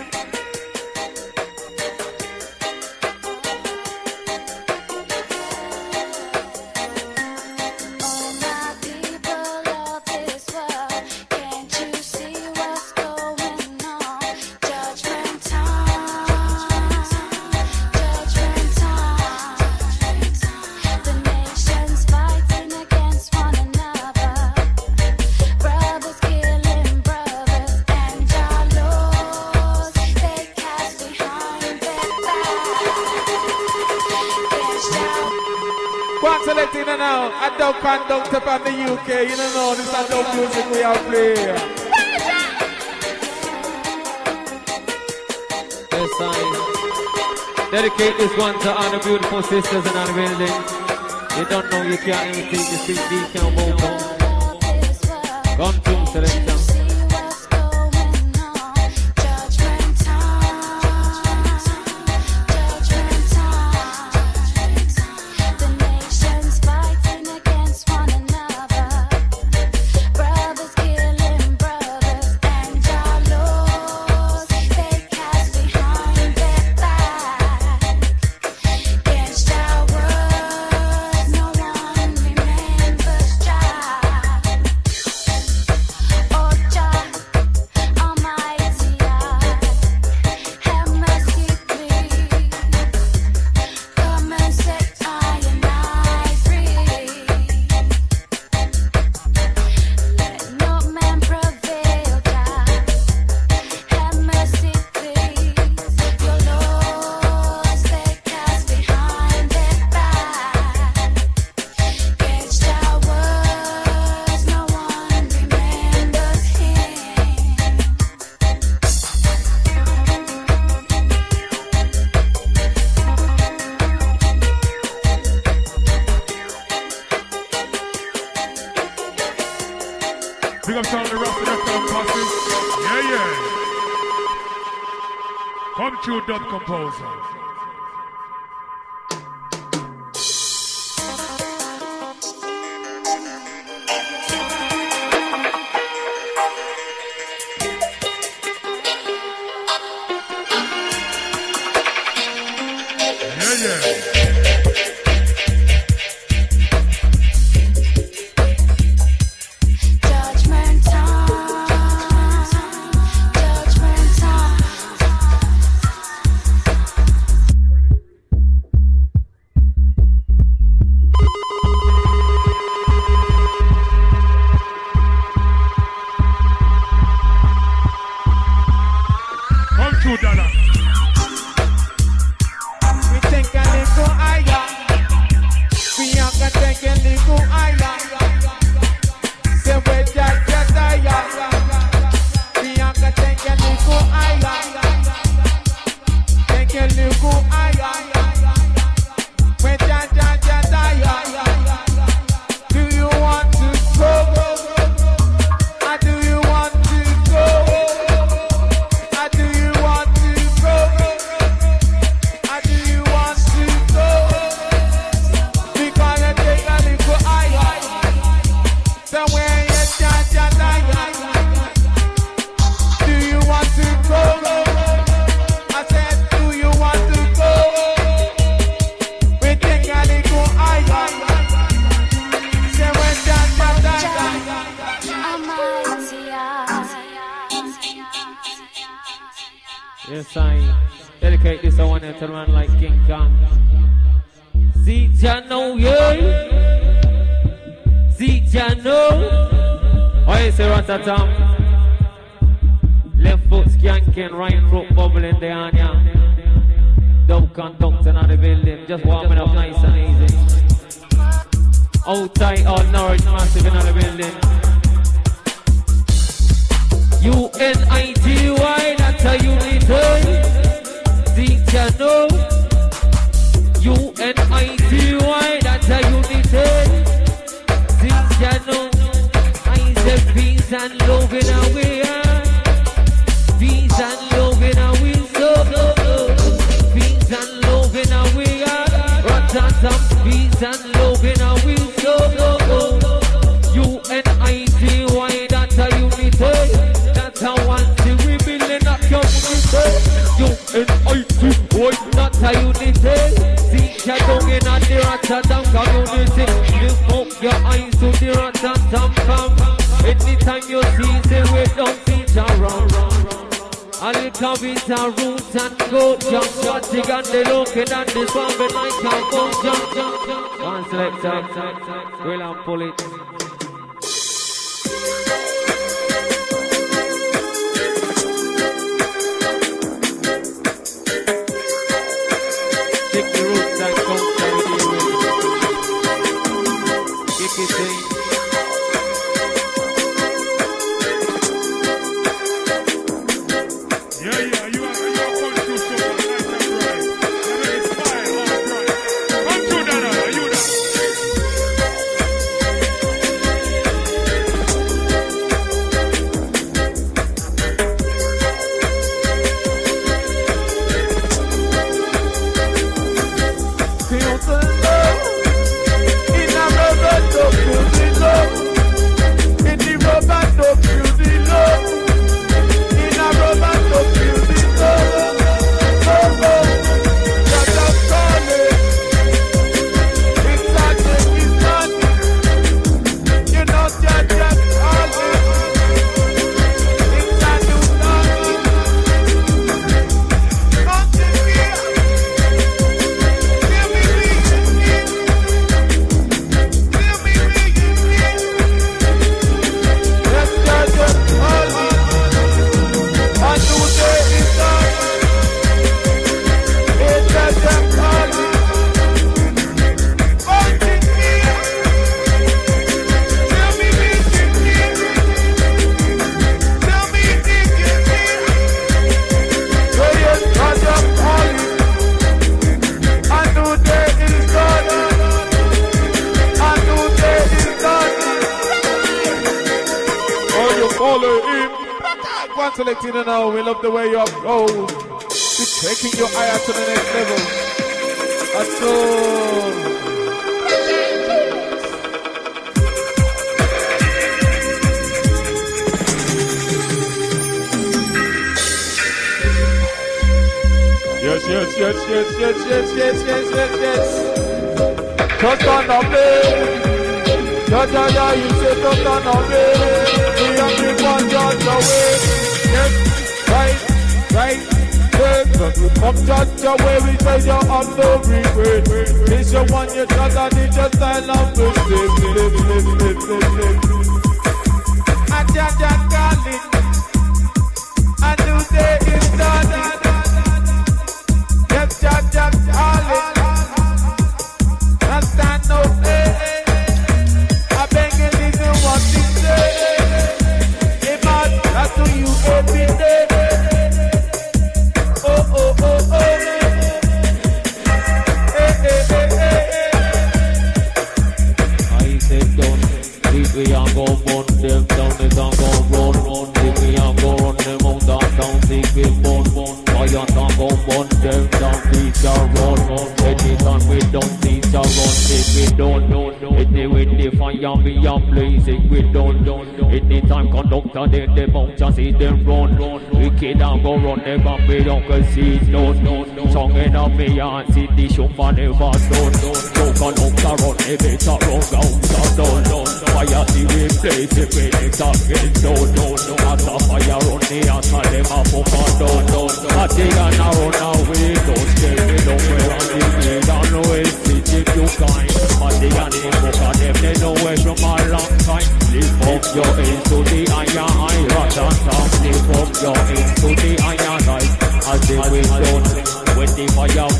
I don't conduct up on the U K, you don't know, this is no music we are playing. Yes, I dedicate this one to all the beautiful sisters in our building. You don't know you can't even take the street beat, can't move on. Come to selector. Big up sound the rough and the posse. Yeah, yeah. Come true, dub composer. Yeah, yeah. See Jano, yeah. See Jano. Oh, you say Ratatam. Left foot skanking, right foot bubbling down, yeah. Dub conducting on the building, just warming up nice and easy. Out tight, out Norwich, massive in the building. U N I T Y, that's how you need it. See Jano. U N I T Y, that's how you need it. See Jano. I said peace and love in a way. Peace and love in a way. So, peace and love in a way. Ratatam, peace and love in a way. So, U N I T Y, that's how you need it. That's how one see we building up community. U N I T Y, that's how you need it. See Shadow in a the Ratatam community. Lift up your eyes to the Ratatam come. Anytime you see, say we don't see around. A little bit of roots and go jump, shotting and the looking and the swamp and I can't go jump, jump, jump. One select, we'll and pull it. Take the roots and go jump, kick it in. Selecting it now, we love the way you go. You're taking your eye to the next level. That's so. Yes, yes, yes, yes, yes, yes, yes, yes, yes, yes. Touch on the bed. Ja, ja, ja, you say touch on the bed. We have been one judge away. Yes, right, right, left. Come touch away, we say you're on the regret. This your one, you try to need your style of the live, live, live, live, live, live. And Jaja calling, a new day is done. Yes, Jaja calling, and stand up there. I beg you, listen what he say. It must have to you every day. Oh, oh, oh, oh. Hey, hey, hey, hey, hey. I said don't think we are go burn them down, they can go run, run. Think we are go run them out down, down. Think we burn, burn. Why you can't go burn them down? Teacher run, run. Anytime we don't teacher run, think we don't, don't, don't. Any with the fire me am blazing, we don't, don't, don't. Anytime conductor they the mount just see them run, run. We kid and go run them and we don't go see, no, no, no. Song in a me and see the shumba never done, done. No conductor run, they better run out, done, done. Fire the replace it when it's up again, no, no, no. As a fire run the answer them up up and down, down. I take and I run away, don't scare me, don't wear on the gate. I know it's it, you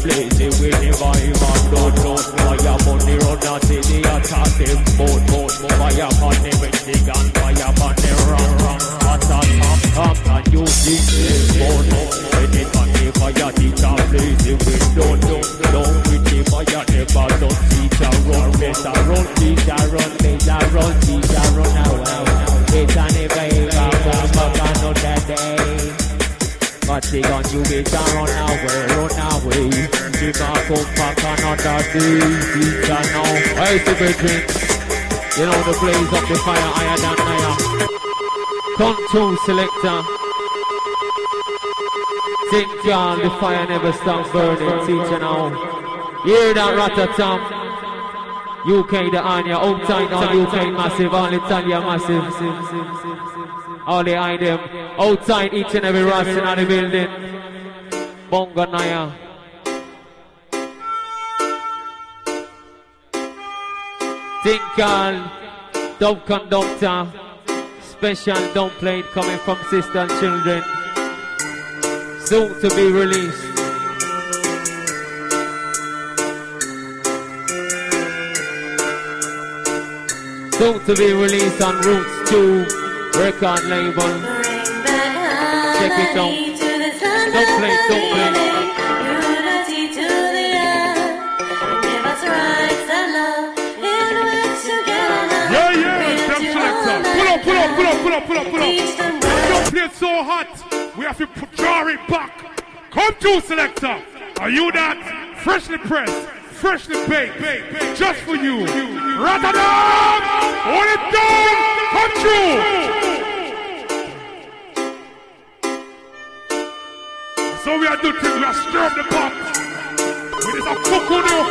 blazing with the vibe and don't know fire money run out to the attack them boat boat fire money with the gun fire money run run hot hot hot hot and you see this boat when it money fire teacher blazing with don't know don't with the fire never don't teacher run better run teacher run better run teacher run now now better never ever come back another day. But they gon' you better run away, run away. You can't come back another day. Teacher now. Hey, super drink. You know the blaze of the fire higher than higher. Control selector. Think y'all, the fire never stops burning. Teacher now. Hear that rat-a-tam. U K the Anya, outside now U K massive, all Italia massive. All the item outside each and every Rasta in the building. Bonga Naya. Tinkal, dub conductor, special dub plate coming from sister and children. Soon to be released. Soon to be released on Roots two record label. Check it out. Don't play, don't play. Unity to the earth. Give us rights and love in which to get along. Yeah, yeah, them selector. Pull up, pull up, pull up, pull up, pull up, pull up. Don't play so hot. We have to put, draw it back. Come to selector. Are you that? Freshly pressed, freshly baked, baked, just for you. Rotterdam! Hold it down! Come through! So we are doing things, we are stir up the pot. We is a cocoa now.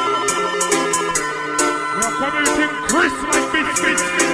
We are coming with him crisp like biscuits.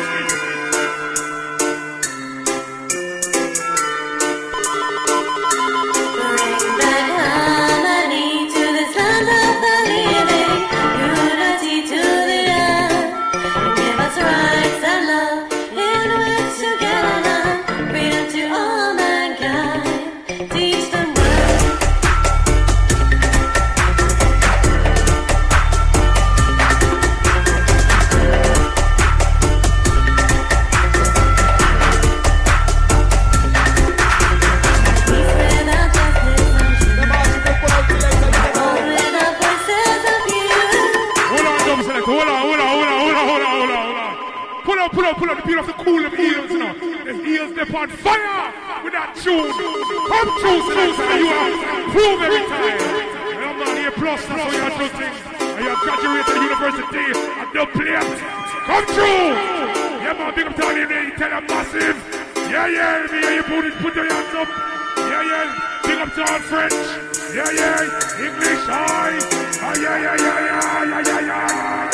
Pull up the beat of the cool of heels, you know. The heels, they're on fire with that tune. Come true, so you are prove every time. And I'm not here plus, that's how you are doing things. And you graduated university at the plate. Come true! Yeah, man, big up to all you there, you tell them massive. Yeah, yeah, me and you put it, put your hands up. Yeah, yeah, big up to all French. Yeah, yeah, English, aye. Ah, yeah, yeah, yeah, yeah, yeah, yeah, yeah.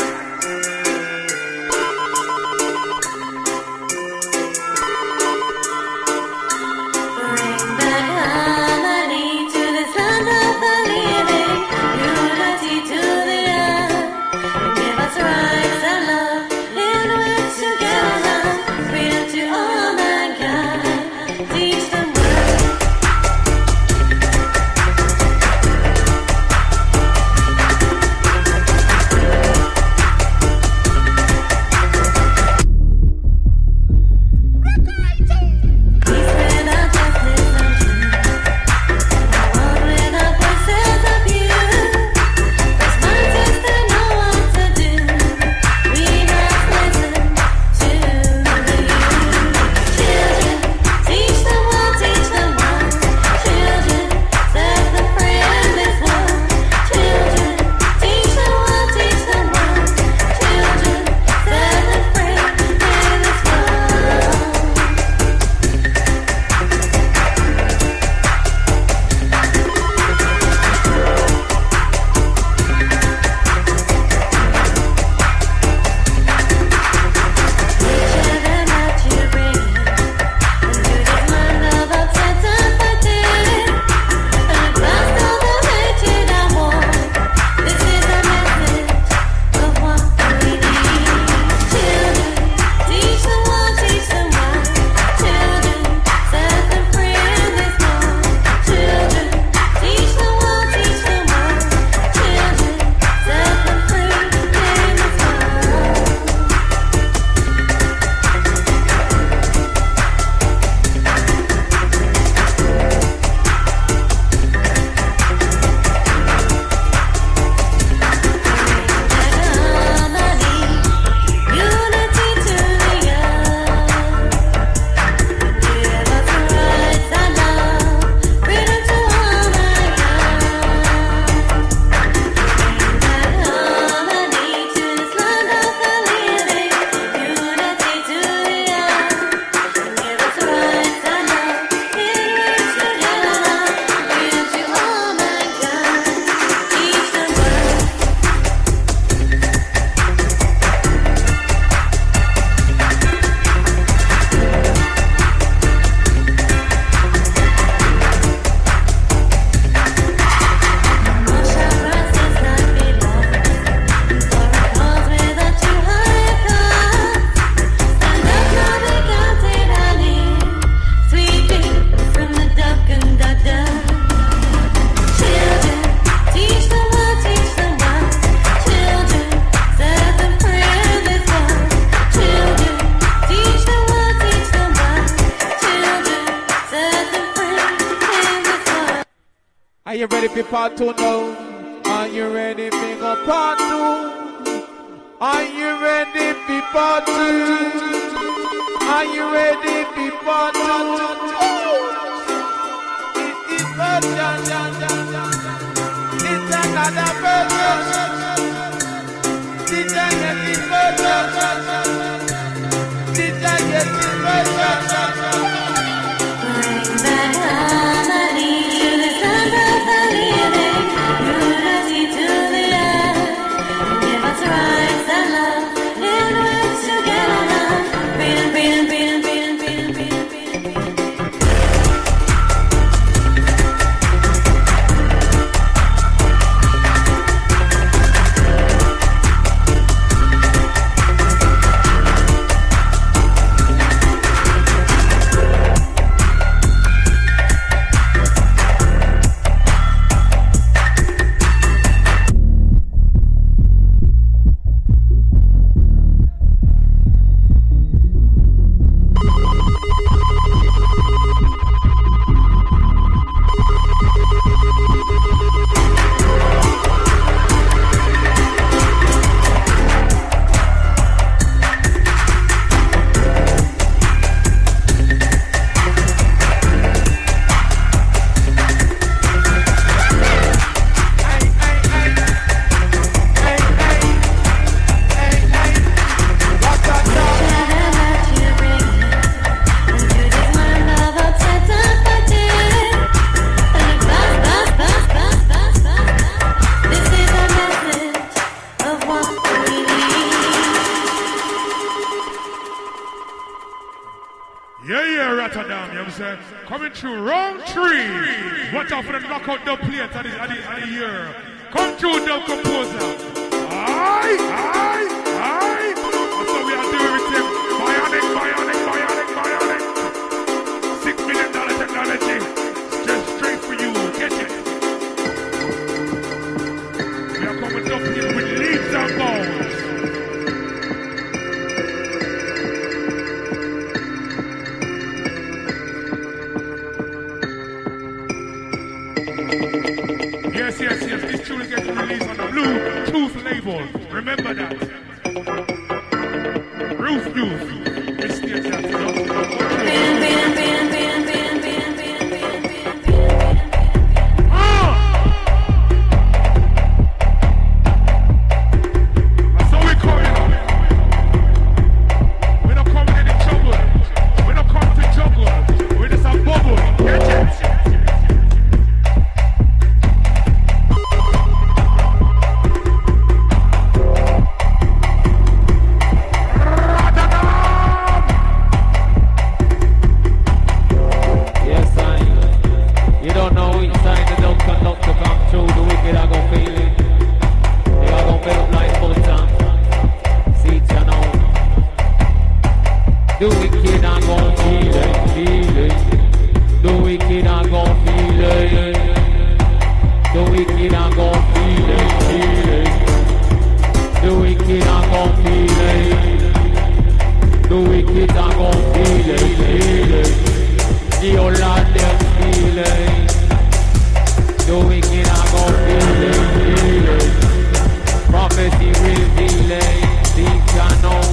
Are you ready for part two now? Are you ready for part two? Are you ready for part two? Are you ready for part two? It is version. It's another version. Did I get this version? Did I get this version? That harmony to the sound of the living, unity to the earth. Give us rights and love in which to get along. Freedom, freedom, freedom, freedom, freedom, freedom, freedom, Yeah, yeah, Rotterdam, you know what I'm saying? Coming through round three. Watch out for the knockout dub plate at the, at the, at the year. Come through, dub composer. Aye, aye, aye. That's what we are doing with him. Bionic, bionic, bionic, bionic. Six million dollar technology. Just straight for you. Get it. We are coming up here with leaves and bones. Yes, yes, yes. This tune is getting released on the Bluetooth label. Remember that. Roof Youth. This stage has to go. That's how we call it. We're not coming in the jungle. We're not coming to jungle. We're just a bubble. Get it? The wicked are gon' feel it, feel it. The wicked are gon' feel it. The wicked are gon' feel it, feel it. The wicked are gon' feel it. The wicked are gon' feel it, feel it. The whole lot them feel it. The wicked are gon' feel it, feel it. Prophecy will delay, things are known.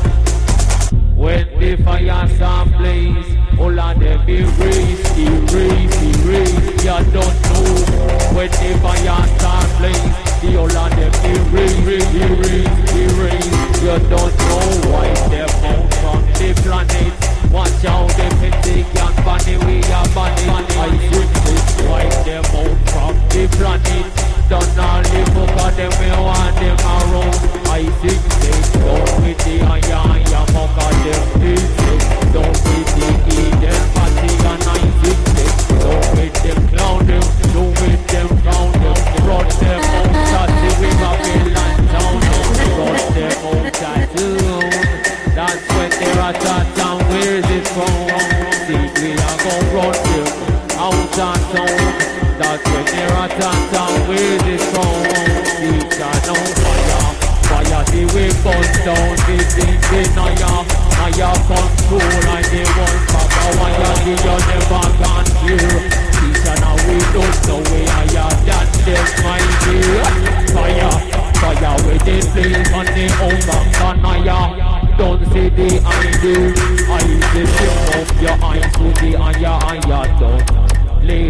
When the fire start blaze, all of them erase, erase, erase. You don't know. When the fire start blaze, the all of them erase, erase, erase. You don't know why they're out from the planet. Watch out, them think and funny, we are bunny. I think this why they're out from the planet. Don't all the book of them, we want them around. I think they don't with the iron, ya mock of them pieces. Don't with the Eden, party and I think they don't with them clown them, don't with them crown them. Brought them out at the river, Bill and town. Brought them out at the that's when they're at that town, where's it from? See, we are gonna run them out of town. That's when they're at that town, where's it from? It's no fire, fire the way burn down. They think they know ya, now ya control and they won't pop a wire. They you never can hear. Teacher now we don't know where I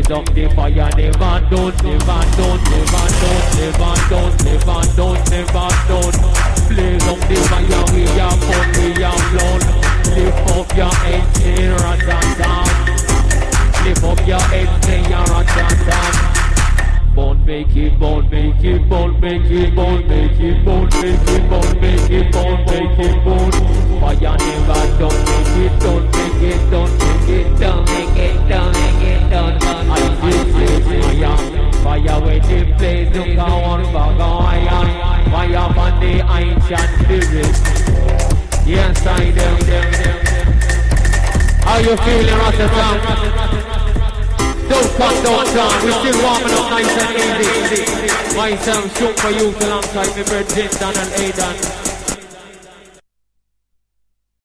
blaze up the fire, never don't, never don't, never don't, never don't, never don't, never don't. Blaze up the fire, we are fun, we are blown. Lift up your head, say rat-a-tam. Lift up your head, say rat-a-tam. Bone make it, bone make it, bone make it, bone make it, bone make it, bone make it, bone make it, bone. Fire never don't make it, don't make it, don't make it, don't make it, don't make it, don't make it. I see fire, fire with the blaze, look how on bag of iron. Fire from the ancient spirit. Yes, I them, them, them. How you feeling, Rotterdam? Don't come, don't down, we're still warming up nice and easy. Myself, shoot for you alongside me, Bridget, Dan and Aidan.